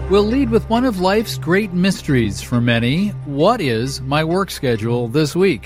We'll lead with one of life's great mysteries for many. What is my work schedule this week?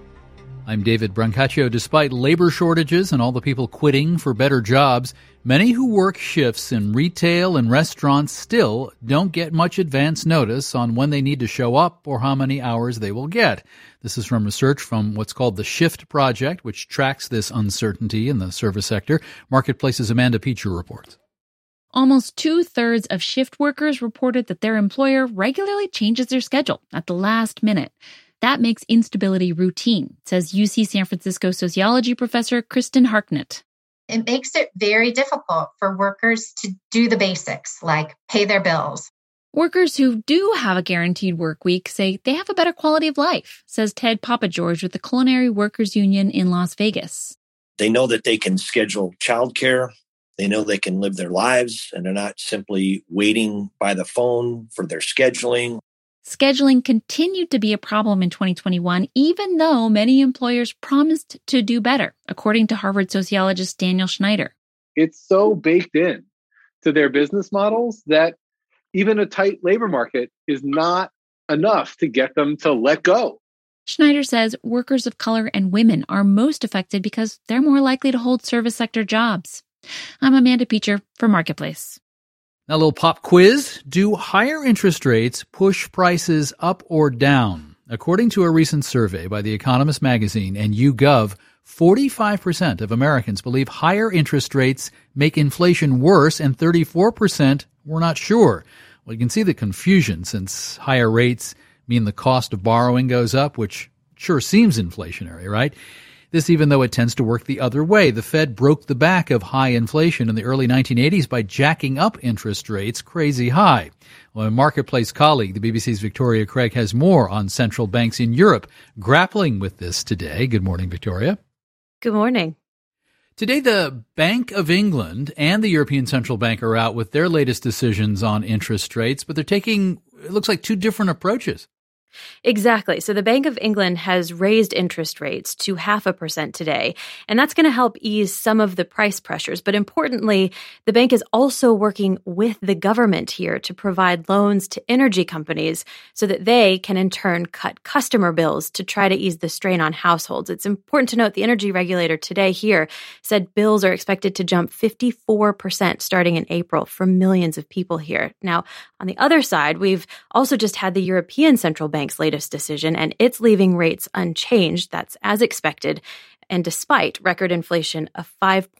I'm David Brancaccio. Despite labor shortages and all the people quitting for better jobs, many who work shifts in retail and restaurants still don't get much advance notice on when they need to show up or how many hours they will get. This is from research from what's called the Shift Project, which tracks this uncertainty in the service sector. Marketplace's Amanda Peacher reports. Almost 2/3 of shift workers reported that their employer regularly changes their schedule at the last minute. That makes instability routine, says UC San Francisco sociology professor Kristen Harknett. It makes it very difficult for workers to do the basics, like pay their bills. Workers who do have a guaranteed work week say they have a better quality of life, says Ted Papageorge with the Culinary Workers Union in Las Vegas. They know that they can schedule childcare. They know they can live their lives, and they're not simply waiting by the phone for their scheduling. Scheduling continued to be a problem in 2021, even though many employers promised to do better, according to Harvard sociologist Daniel Schneider. It's so baked in to their business models that even a tight labor market is not enough to get them to let go. Schneider says workers of color and women are most affected because they're more likely to hold service sector jobs. I'm Amanda Peacher for Marketplace. Now, a little pop quiz. Do higher interest rates push prices up or down? According to a recent survey by The Economist magazine and YouGov, 45% of Americans believe higher interest rates make inflation worse, and 34% were not sure. Well, you can see the confusion since higher rates mean the cost of borrowing goes up, which sure seems inflationary, right? This even though it tends to work the other way. The Fed broke the back of high inflation in the early 1980s by jacking up interest rates crazy high. Well, a Marketplace colleague, the BBC's Victoria Craig, has more on central banks in Europe grappling with this today. Good morning, Victoria. Good morning. Today, the Bank of England and the European Central Bank are out with their latest decisions on interest rates, but they're taking, it looks like, two different approaches. Exactly. So the Bank of England has raised interest rates to 0.5% today, and that's going to help ease some of the price pressures. But importantly, the bank is also working with the government here to provide loans to energy companies so that they can in turn cut customer bills to try to ease the strain on households. It's important to note the energy regulator today here said bills are expected to jump 54% starting in April for millions of people here. Now, on the other side, we've also just had the European Central Bank's latest decision, and it's leaving rates unchanged. That's as expected, and despite record inflation of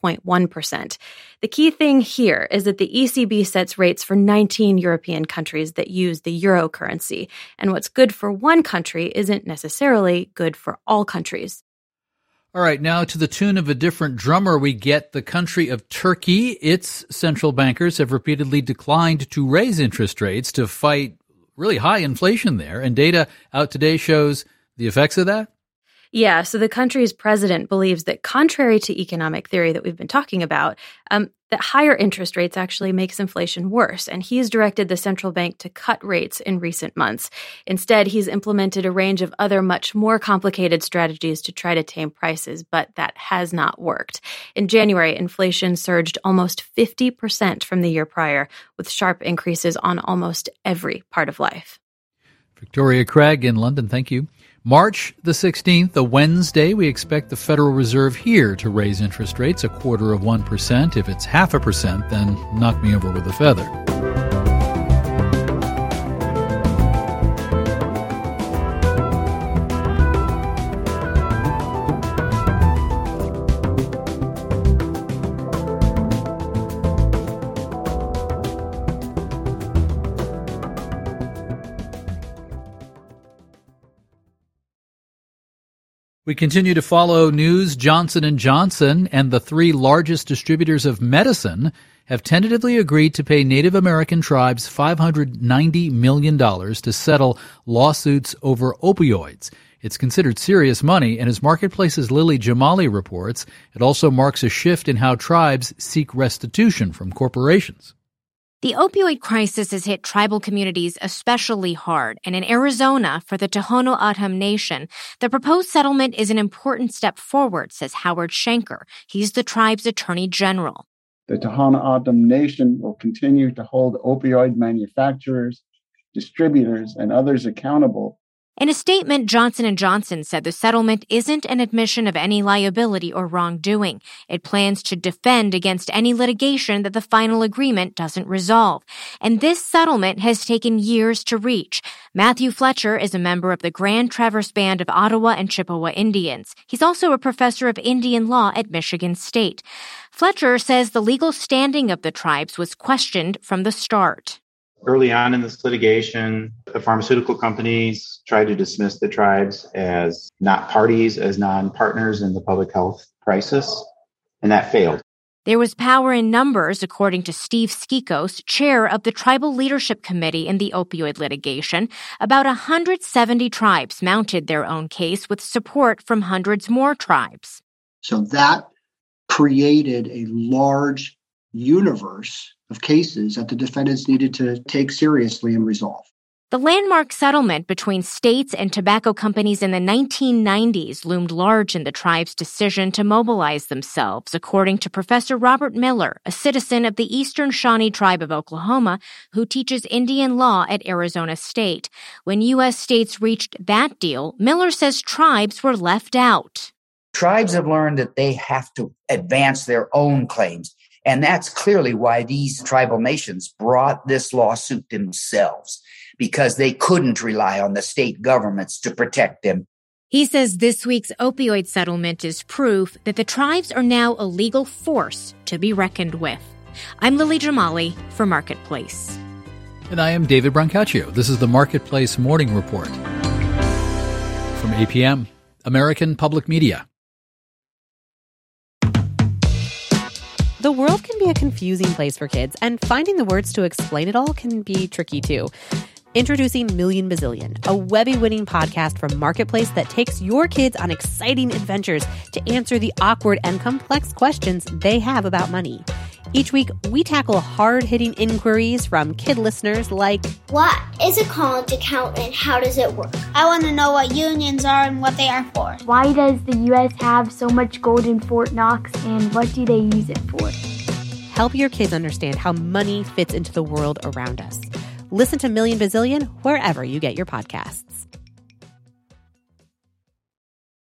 5.1%. The key thing here is that the ECB sets rates for 19 European countries that use the euro currency, and what's good for one country isn't necessarily good for all countries. All right, now to the tune of a different drummer, we get the country of Turkey. Its central bankers have repeatedly declined to raise interest rates to fight really high inflation there, and data out today shows the effects of that? Yeah, so the country's president believes that contrary to economic theory that we've been talking about, that higher interest rates actually makes inflation worse, and he's directed the central bank to cut rates in recent months. Instead, he's implemented a range of other much more complicated strategies to try to tame prices, but that has not worked. In January, inflation surged almost 50% from the year prior, with sharp increases on almost every part of life. Victoria Craig in London, thank you. March the 16th, a Wednesday, we expect the Federal Reserve here to raise interest rates 0.25%. If it's 0.5%, then knock me over with a feather. We continue to follow news. Johnson & Johnson and the three largest distributors of medicine have tentatively agreed to pay Native American tribes $590 million to settle lawsuits over opioids. It's considered serious money, and as Marketplace's Lily Jamali reports, it also marks a shift in how tribes seek restitution from corporations. The opioid crisis has hit tribal communities especially hard, and in Arizona, for the Tohono O'odham Nation, the proposed settlement is an important step forward, says Howard Shanker. He's the tribe's attorney general. The Tohono O'odham Nation will continue to hold opioid manufacturers, distributors, and others accountable. In a statement, Johnson & Johnson said the settlement isn't an admission of any liability or wrongdoing. It plans to defend against any litigation that the final agreement doesn't resolve. And this settlement has taken years to reach. Matthew Fletcher is a member of the Grand Traverse Band of Ottawa and Chippewa Indians. He's also a professor of Indian law at Michigan State. Fletcher says the legal standing of the tribes was questioned from the start. Early on in this litigation, the pharmaceutical companies tried to dismiss the tribes as not parties, as non-partners in the public health crisis, and that failed. There was power in numbers, according to Steve Skikos, chair of the Tribal Leadership Committee in the opioid litigation. About 170 tribes mounted their own case with support from hundreds more tribes. So that created a large universe of cases that the defendants needed to take seriously and resolve. The landmark settlement between states and tobacco companies in the 1990s loomed large in the tribe's decision to mobilize themselves, according to Professor Robert Miller, a citizen of the Eastern Shawnee Tribe of Oklahoma who teaches Indian law at Arizona State. When U.S. states reached that deal, Miller says tribes were left out. Tribes have learned that they have to advance their own claims. And that's clearly why these tribal nations brought this lawsuit themselves, because they couldn't rely on the state governments to protect them. He says this week's opioid settlement is proof that the tribes are now a legal force to be reckoned with. I'm Lily Jamali for Marketplace. And I am David Brancaccio. This is the Marketplace Morning Report from APM, American Public Media. The world can be a confusing place for kids, and finding the words to explain it all can be tricky too. Introducing Million Bazillion, a Webby-winning podcast from Marketplace that takes your kids on exciting adventures to answer the awkward and complex questions they have about money. Each week, we tackle hard-hitting inquiries from kid listeners like, what is a college account and how does it work? I want to know what unions are and what they are for. Why does the U.S. have so much gold in Fort Knox and what do they use it for? Help your kids understand how money fits into the world around us. Listen to Million Bazillion wherever you get your podcasts.